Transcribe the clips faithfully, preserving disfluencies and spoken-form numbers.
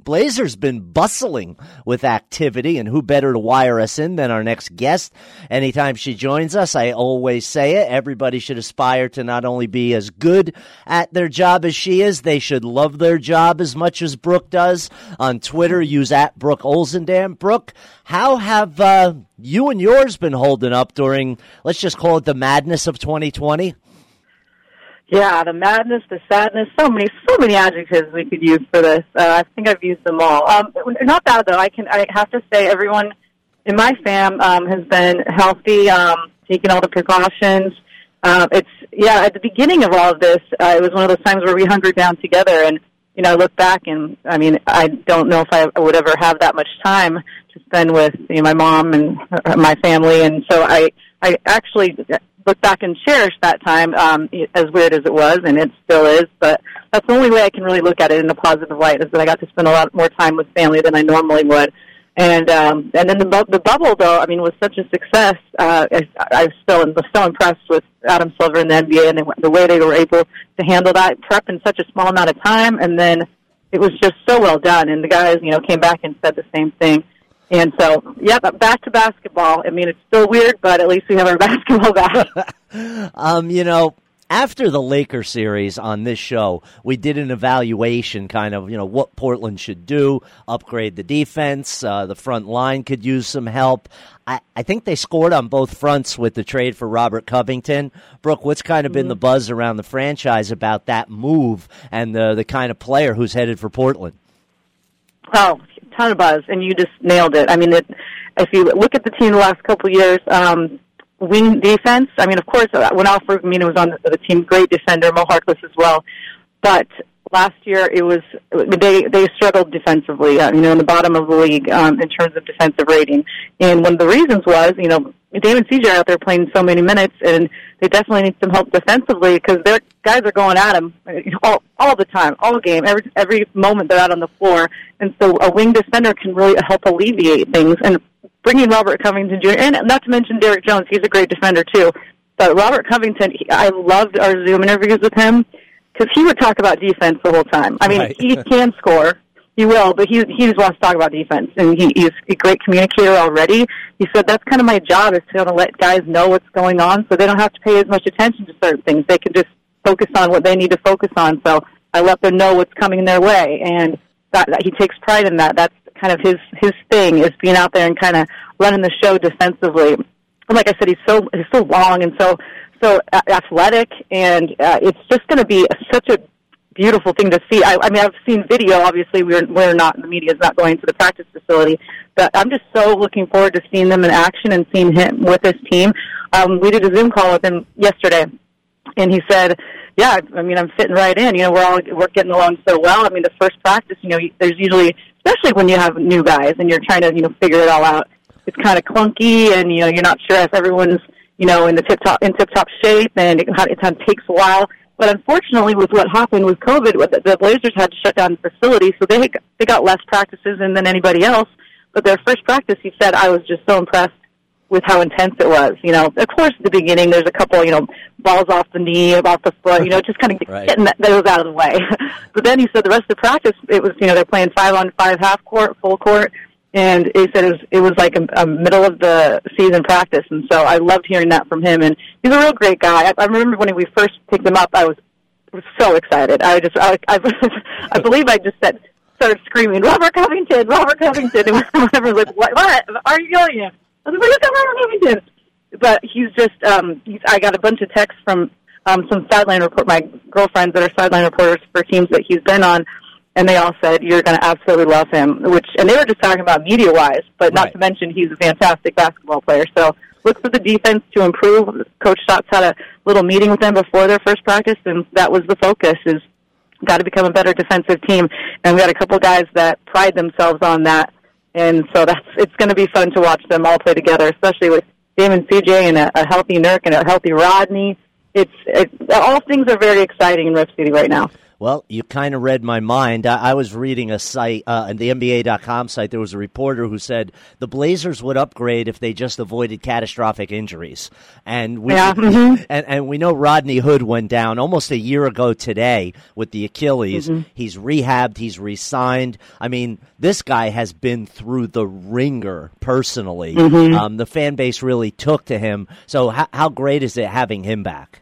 Blazers been bustling with activity, and who better to wire us in than our next guest? Anytime she joins us, I always say it, everybody should aspire to not only be as good at their job as she is, they should love their job as much as Brooke does. On Twitter, use at Brooke Olzendam. Brooke, how have uh, you and yours been holding up during, let's just call it the madness of twenty twenty? Yeah, the madness, the sadness, so many, so many adjectives we could use for this. Uh, I think I've used them all. Um, not bad though. I can, I have to say, everyone in my fam um, has been healthy, um, taking all the precautions. Uh, it's yeah. At the beginning of all of this, uh, it was one of those times where we hunkered down together, and you know, I look back, and I mean, I don't know if I would ever have that much time to spend with you know, my mom and my family, and so I, I actually look back and cherish that time, um, as weird as it was, and it still is, but that's the only way I can really look at it in a positive light, is that I got to spend a lot more time with family than I normally would. And um, and then the, bu- the bubble, though, I mean, was such a success. Uh, I, I still am so impressed with Adam Silver and the N B A and the, the way they were able to handle that prep in such a small amount of time, and then it was just so well done, and the guys, you know, came back and said the same thing. And so, yeah, back to basketball. I mean, it's still weird, but at least we have our basketball back. um, you know, after the Lakers series on this show, we did an evaluation, kind of, you know, what Portland should do, upgrade the defense. Uh, the front line could use some help. I, I think they scored on both fronts with the trade for Robert Covington. Brooke, what's kind of mm-hmm. been the buzz around the franchise about that move and the the kind of player who's headed for Portland? Oh, ton of buzz, and you just nailed it. I mean, it, if you look at the team the last couple of years, um, wing defense, I mean, of course, when Al-Farouq Aminu was on the, the team, great defender, Mo Harkless as well, but last year it was, they they struggled defensively, uh, you know, in the bottom of the league um, in terms of defensive rating, and one of the reasons was, you know, Damon C J out there playing so many minutes, and they definitely need some help defensively because their guys are going at him all, all the time, all game, every every moment they're out on the floor. And so a wing defender can really help alleviate things. And bringing Robert Covington Junior, and not to mention Derrick Jones, he's a great defender too. But Robert Covington, he, I loved our Zoom interviews with him because he would talk about defense the whole time. I mean, right. He can score. He will, but he he just wants to talk about defense, and he, he's a great communicator already. He said, that's kind of my job, is to let guys know what's going on so they don't have to pay as much attention to certain things. They can just focus on what they need to focus on, so I let them know what's coming their way, and that, that he takes pride in that. That's kind of his, his thing, is being out there and kind of running the show defensively. And like I said, he's so he's so long and so so athletic, and uh, it's just going to be a, such a beautiful thing to see. I, I mean, I've seen video. Obviously, we're we're not, the media is not going to the practice facility, but I'm just so looking forward to seeing them in action and seeing him with his team. Um, we did a Zoom call with him yesterday, and he said, "Yeah, I mean, I'm fitting right in. You know, we're all we're getting along so well. I mean, the first practice, you know, there's usually, especially when you have new guys and you're trying to, you know, figure it all out, it's kind of clunky, and you know, you're not sure if everyone's, you know, in the tip top in tip top shape, and it, it kind of takes a while." But unfortunately, with what happened with COVID, the Blazers had to shut down the facility, so they they got less practices in than anybody else. But their first practice, he said, I was just so impressed with how intense it was. You know, of course, at the beginning, there's a couple, you know, balls off the knee, off the foot, you know, just kind of right. getting that, those out of the way. But then he said the rest of the practice, it was, you know, they're playing five on five, half court, full court. And he said it was, it was like a, a middle of the season practice, and so I loved hearing that from him. And he's a real great guy. I, I remember when we first picked him up, I was was so excited. I just, I, I, I believe I just said, started screaming, Robert Covington, Robert Covington, and whatever. Like, what? What are you yelling at? I was like, look at Robert Covington. But he's just, um, he's, I got a bunch of texts from um, some sideline report, my girlfriends that are sideline reporters for teams that he's been on. And they all said, you're going to absolutely love him, which, and they were just talking about media-wise, but not right. to mention he's a fantastic basketball player. So look for the defense to improve. Coach Stotts had a little meeting with them before their first practice, and that was the focus, is got to become a better defensive team. And we had a couple guys that pride themselves on that. And so that's, it's going to be fun to watch them all play together, especially with Damon C J and a, a healthy Nurk and a healthy Rodney. It's, it, all things are very exciting in Rip City right now. Well, you kind of read my mind. I, I was reading a site, uh, the N B A dot com site. There was a reporter who said the Blazers would upgrade if they just avoided catastrophic injuries. And we yeah. mm-hmm. and, and we know Rodney Hood went down almost a year ago today with the Achilles. Mm-hmm. He's rehabbed. He's re-signed. I mean, this guy has been through the ringer personally. Mm-hmm. Um, the fan base really took to him. So how, how great is it having him back?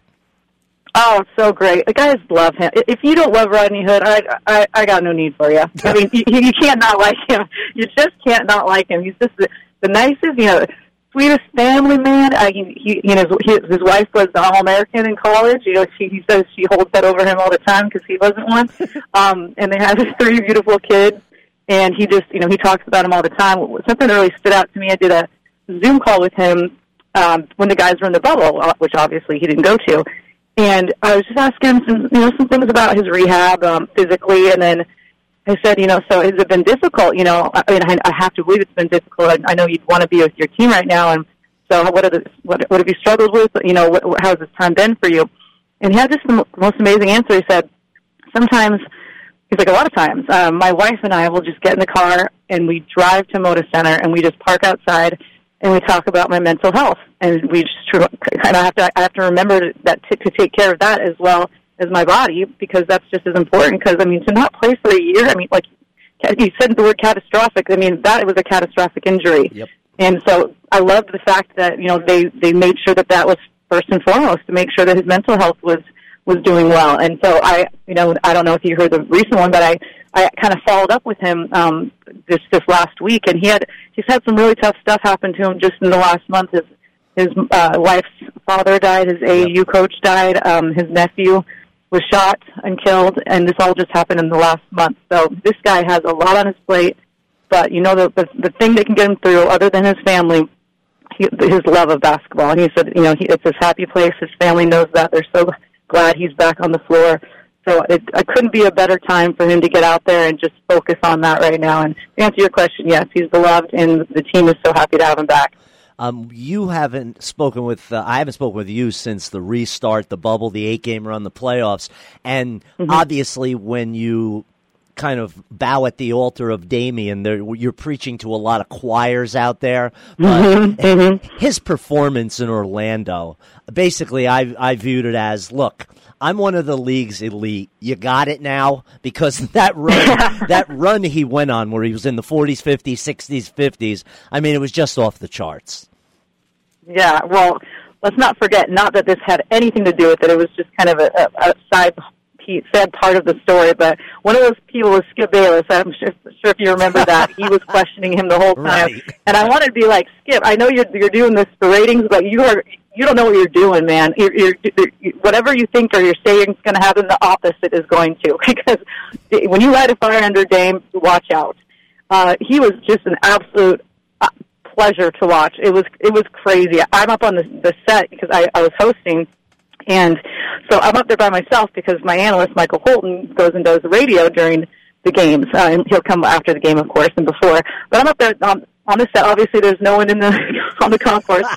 Oh, so great. The guys love him. If you don't love Rodney Hood, I I, I got no need for you. I mean, you, you can't not like him. You just can't not like him. He's just the, the nicest, you know, sweetest family man. I, he, he, you know, his, his wife was the All-American in college. You know, she, he says she holds that over him all the time because he wasn't one. Um, and they have his three beautiful kids. And he just, you know, he talks about him all the time. Something that really stood out to me, I did a Zoom call with him um, when the guys were in the bubble, which obviously he didn't go to. And I was just asking him some, you know, some things about his rehab um, physically, and then I said, you know, so has it been difficult? You know, I mean, I, I have to believe it's been difficult. I, I know you'd want to be with your team right now, and so what are the what, what have you struggled with? You know, what, what, how's this time been for you? And he had just the most amazing answer. He said, sometimes, he's like, a lot of times, um, my wife and I will just get in the car and we drive to Moda Center and we just park outside. And we talk about my mental health, and we just kind of have to. I have to remember that to, to take care of that as well as my body, because that's just as important. Because I mean, to not play for a year, I mean, like you said the word catastrophic. I mean, that was a catastrophic injury, yep. And so I loved the fact that you know they they made sure that that was first and foremost to make sure that his mental health was was doing well. And so I, you know, I don't know if you heard the recent one, but I. I kind of followed up with him um, this this last week, and he had he's had some really tough stuff happen to him just in the last month. His his uh, wife's father died, his A A U coach died, um, his nephew was shot and killed, and this all just happened in the last month. So this guy has a lot on his plate, but you know the the, the thing that can get him through, other than his family, he, his love of basketball. And he said, you know, he, it's his happy place. His family knows that. They're so glad he's back on the floor. So it, it couldn't be a better time for him to get out there and just focus on that right now. And to answer your question, yes, he's beloved, and the team is so happy to have him back. Um, you haven't spoken with, uh, I haven't spoken with you since the restart, the bubble, the eight-game run, the playoffs. And mm-hmm. obviously when you kind of bow at the altar of Damian, there, you're preaching to a lot of choirs out there. But mm-hmm. Mm-hmm. his performance in Orlando, basically I, I viewed it as, look, I'm one of the league's elite. You got it now? Because that run, that run he went on where he was in the forties, fifties, sixties, fifties, I mean, it was just off the charts. Yeah, well, let's not forget, not that this had anything to do with it. It was just kind of a, a, a side sad part of the story, but one of those people was Skip Bayless. I'm sure, sure if you remember that. He was questioning him the whole time. Right. And I wanted to be like, Skip, I know you're you're doing this for ratings, but you are you don't know what you're doing, man. You're, you're, you're, whatever you think or you're saying is going to happen, the opposite is going to. Because when you light a fire under Dame, watch out. Uh, he was just an absolute uh, pleasure to watch. It was it was crazy. I'm up on the, the set because I, I was hosting. And so I'm up there by myself because my analyst, Michael Holton, goes and does the radio during the games. Uh, and he'll come after the game, of course, and before. But I'm up there on, on the set. Obviously, there's no one in the on the concourse.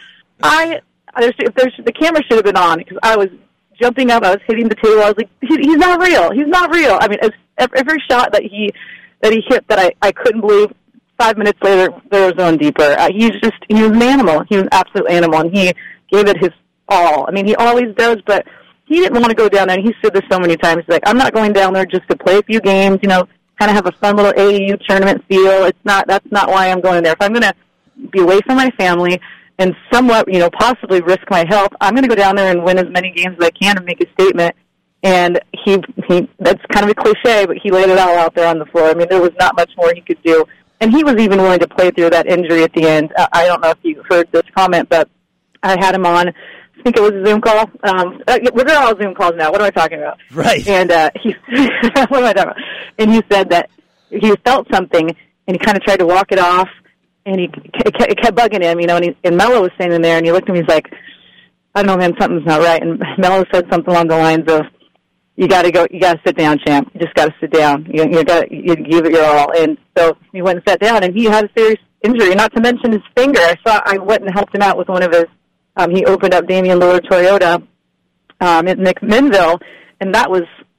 I there's, if there's, the camera should have been on because I was jumping up. I was hitting the table. I was like, he, he's not real. He's not real. I mean, as, every shot that he that he hit that I, I couldn't believe. Five minutes later, there was one deeper. Uh, he's just he was an animal. He was an absolute animal, and he gave it his all. I mean, he always does, but he didn't want to go down there, and he said this so many times. He's like, I'm not going down there just to play a few games, you know, kind of have a fun little A A U tournament feel. It's not, that's not why I'm going there. If I'm going to be away from my family and somewhat, you know, possibly risk my health, I'm going to go down there and win as many games as I can and make a statement. And he, he, that's kind of a cliche, but he laid it all out there on the floor. I mean, there was not much more he could do. And he was even willing to play through that injury at the end. I don't know if you heard this comment, but I had him on, I think it was a Zoom call. Um, we're doing all Zoom calls now. What am I talking about? Right. And uh, he, what am I talking about? And he said that he felt something, and he kind of tried to walk it off, and he it kept bugging him, you know. And, he, and Melo was standing there, and he looked at me. He's like, "I don't know, man, something's not right." And Melo said something along the lines of, "You got to go. You got to sit down, champ. You just got to sit down. You, you got you give it your all." And so he went and sat down, and he had a serious injury, not to mention his finger. I saw. I went and helped him out with one of his. Um, he opened up Damian Lillard Toyota um, at Nick Minville, and that was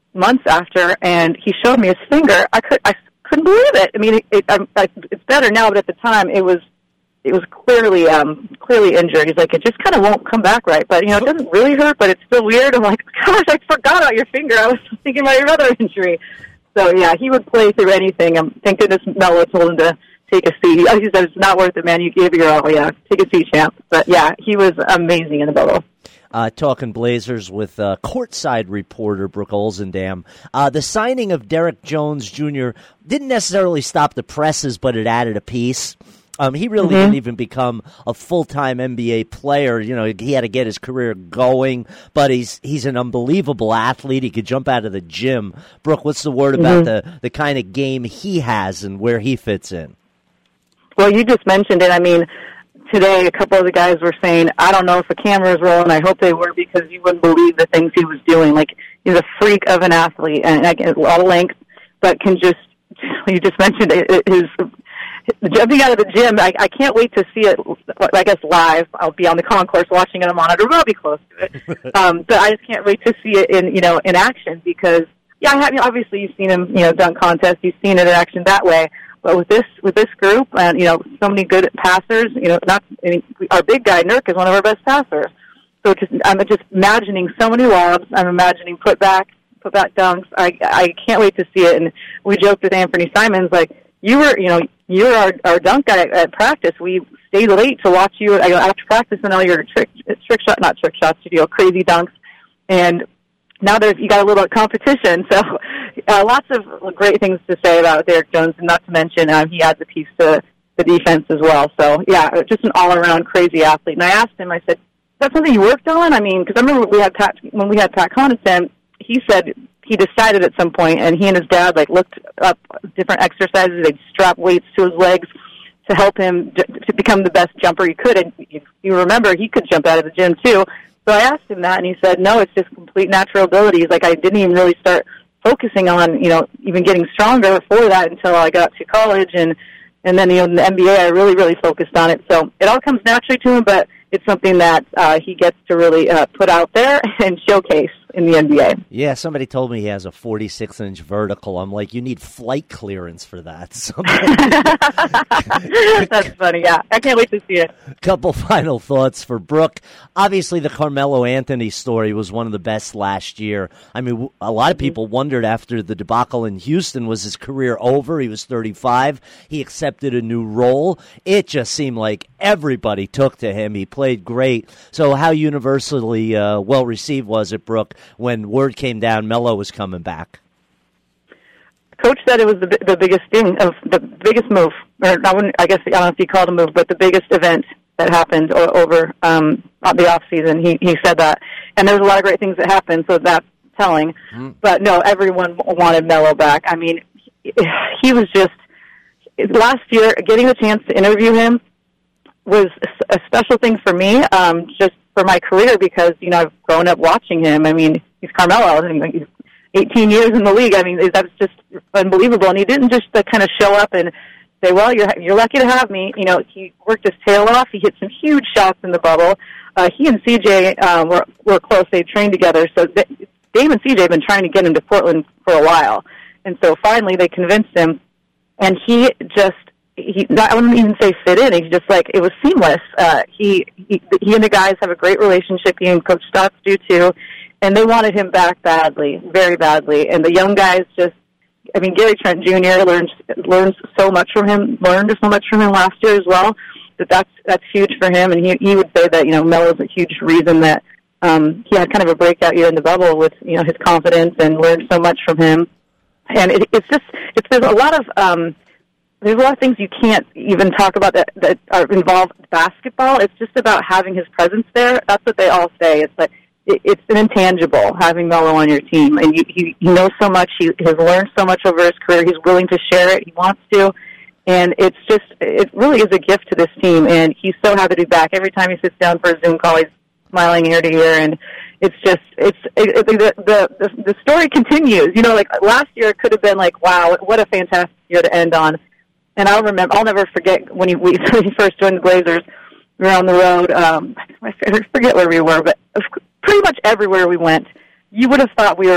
months after, and he showed me his finger. I could I couldn't believe it. I mean, it, it, I, I, it's better now, but at the time, it was it was clearly um, clearly injured. He's like, it just kind of won't come back right. But you know, it doesn't really hurt, but it's still weird. I'm like, gosh, I forgot about your finger. I was thinking about your other injury. So yeah, he would play through anything. Um, thank goodness Melo told him to take a seat. He said, it's not worth it, man. You gave it your all. Yeah, take a seat, champ. But yeah, he was amazing in the bubble. Uh, talking Blazers with uh, courtside reporter Brooke Olzendam. Uh, the signing of Derek Jones Junior didn't necessarily stop the presses, but it added a piece. Um, he really mm-hmm. didn't even become a full-time N B A player. You know, he had to get his career going, but he's he's an unbelievable athlete. He could jump out of the gym. Brooke, what's the word about mm-hmm. the, the kind of game he has and where he fits in? Well, you just mentioned it. I mean, today a couple of the guys were saying, I don't know if a camera is rolling. I hope they were, because you wouldn't believe the things he was doing. Like, he's a freak of an athlete, and again, a lot of length, but can just, you just mentioned it, his jumping out of the gym. I, I can't wait to see it, I guess, live. I'll be on the concourse watching it on a monitor. I'll be close to it. um, but I just can't wait to see it in, you know, in action, because, yeah, I have, obviously you've seen him, you know, dunk contests. You've seen it in action that way. But with this with this group, and you know, so many good passers, you know, not I mean, our big guy Nurk is one of our best passers. So just I'm just imagining so many lobs. I'm imagining put back, put back dunks. I I can't wait to see it. And we joked with Anthony Simons, like, you were, you know, you're our our dunk guy at, at practice. We stayed late to watch you I, after practice and all your trick trick shot, not trick shots, you know, crazy dunks. And now there's you got a little competition, so uh, lots of great things to say about Derek Jones, and not to mention um, he adds a piece to the defense as well. So yeah, just an all-around crazy athlete. And I asked him, I said, "Is that something you worked on?" I mean, because I remember we had Pat, when we had Pat Connaughton, he said he decided at some point, and he and his dad like looked up different exercises. They'd strap weights to his legs to help him j- to become the best jumper he could. And if you remember, he could jump out of the gym too. So I asked him that, and he said, no, it's just complete natural ability. He's like, I didn't even really start focusing on, you know, even getting stronger for that until I got to college. And, and then, you know, in the N B A, I really, really focused on it. So it all comes naturally to him, but it's something that uh, he gets to really uh, put out there and showcase in the N B A. Yeah, somebody told me he has a forty-six inch vertical. I'm like, you need flight clearance for that. That's funny, yeah. I can't wait to see it. Couple final thoughts for Brooke. Obviously, the Carmelo Anthony story was one of the best last year. I mean, a lot of people wondered after the debacle in Houston, was his career over? He was thirty-five. He accepted a new role. It just seemed like everybody took to him. He played great. So how universally uh, well-received was it, Brooke, when word came down Melo was coming back? Coach said it was the, the biggest thing, of the biggest move, or I, wouldn't, I guess I don't know if he called a move, but the biggest event that happened o- over um, the off season. He he said that, and there was a lot of great things that happened, so that's telling. Mm. But no, everyone wanted Melo back. I mean, he, he was just last year getting the chance to interview him was a special thing for me, um, just for my career, because, you know, I've grown up watching him. I mean, he's Carmelo, and he's eighteen years in the league. I mean, that's just unbelievable. And he didn't just uh, kind of show up and say, well, you're you're lucky to have me. You know, he worked his tail off. He hit some huge shots in the bubble. Uh, he and C J uh, were, were close. They trained together. So th- Dame and C J have been trying to get him to Portland for a while. And so finally they convinced him, and he just, He, I wouldn't even say fit in. He's just like, it was seamless. Uh, he, he he and the guys have a great relationship. He and Coach Stotts do too, and they wanted him back badly, very badly. And the young guys just, I mean, Gary Trent Junior learns learns so much from him. Learned so much from him last year as well. That that's that's huge for him. And he he would say that, you know, Melo's a huge reason that um, he had kind of a breakout year in the bubble with, you know, his confidence, and learned so much from him. And it, it's just it's there's a lot of um, There's a lot of things you can't even talk about that, that are involved in basketball. It's just about having his presence there. That's what they all say. It's like it, it's an intangible having Melo on your team, and you, he, he knows so much. He has learned so much over his career. He's willing to share it. He wants to, and it's just it really is a gift to this team. And he's so happy to be back. Every time he sits down for a Zoom call, he's smiling ear to ear, and it's just it's it, it, the, the the story continues. You know, like last year, it could have been like, wow, what a fantastic year to end on. And I'll remember, I'll never forget when he, we, when he first joined the Blazers. We were on the road. Um, I forget where we were, but pretty much everywhere we went, you would have thought we were at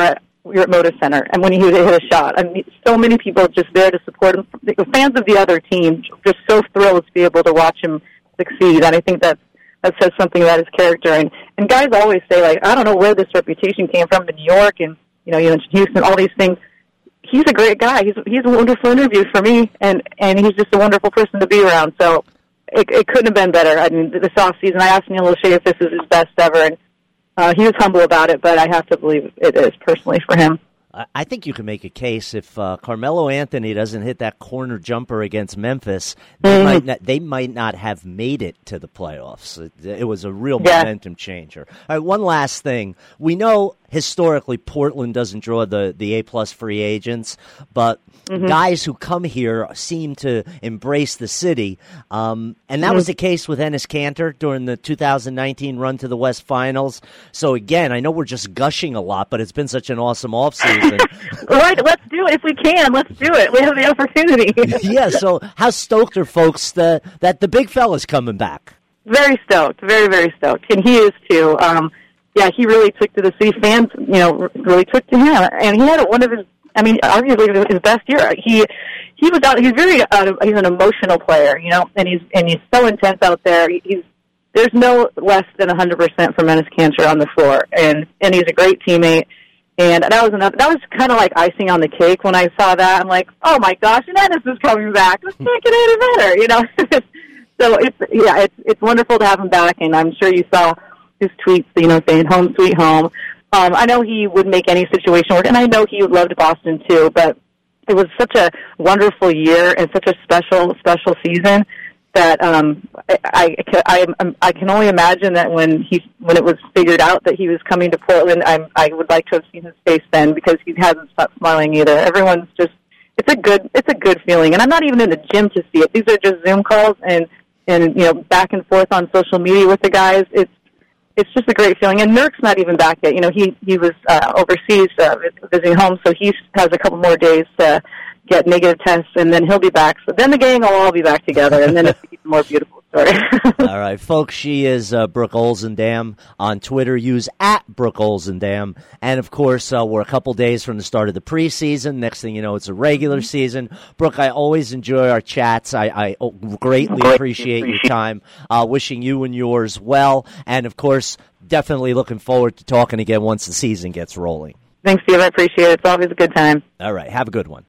we were at Moda Center, and when he hit a shot, I mean, so many people just there to support him. The fans of the other team just so thrilled to be able to watch him succeed, and I think that that says something about his character. And, and guys always say, like, I don't know where this reputation came from in New York and, you know, you mentioned Houston, all these things. He's a great guy. He's he's a wonderful interview for me, and, and he's just a wonderful person to be around. So it, it couldn't have been better. I mean, this offseason, I asked Neil Lachey if this is his best ever, and uh, he was humble about it, but I have to believe it is, personally, for him. I think you can make a case if uh, Carmelo Anthony doesn't hit that corner jumper against Memphis, they, mm-hmm. might not, they might not have made it to the playoffs. It, it was a real yeah. momentum changer. All right, one last thing. We know historically Portland doesn't draw the, the A-plus free agents, but mm-hmm. guys who come here seem to embrace the city. Um, and that mm-hmm. was the case with Enes Kanter during the two thousand nineteen run to the West Finals. So, again, I know we're just gushing a lot, but it's been such an awesome offseason. Right, let's do it if we can. Let's do it. We have the opportunity. Yeah, so how stoked are folks that, that the big fella's coming back? Very stoked, very, very stoked. And he is, too. Um, yeah, he really took to the city. Fans, you know, really took to him. And he had one of his, I mean, arguably his best year. He he was out, he's very, uh, he's an emotional player, you know, and he's and he's so intense out there. He's There's no less than one hundred percent from Enes Kanter on the floor. And, and he's a great teammate. And that was enough. That was kind of like icing on the cake when I saw that. I'm like, oh my gosh, and Enes is coming back. Let's make it any better, you know. So it's yeah, it's it's wonderful to have him back. And I'm sure you saw his tweets, you know, saying "home sweet home." Um, I know he would make any situation work, and I know he loved Boston too. But it was such a wonderful year and such a special special season that um, I, I, I, I can only imagine that when he when it was figured out that he was coming to Portland, I I would like to have seen his face then, because he hasn't stopped smiling either. Everyone's just it's a good it's a good feeling, and I'm not even in the gym to see it. These are just Zoom calls and and you know back and forth on social media with the guys. It's it's just a great feeling. And Nurk's not even back yet. You know he he was uh, overseas uh, visiting home, so he has a couple more days to get negative tests, and then he'll be back. So then the gang will all be back together, and then it's a more beautiful story. All right, folks, she is uh, Brooke Olzendam on Twitter. Use at Brooke Olzendam. And, of course, uh, we're a couple days from the start of the preseason. Next thing you know, it's a regular mm-hmm. season. Brooke, I always enjoy our chats. I, I greatly Great. appreciate your time. Uh, wishing you and yours well. And, of course, definitely looking forward to talking again once the season gets rolling. Thanks, Steve. I appreciate it. It's always a good time. All right. Have a good one.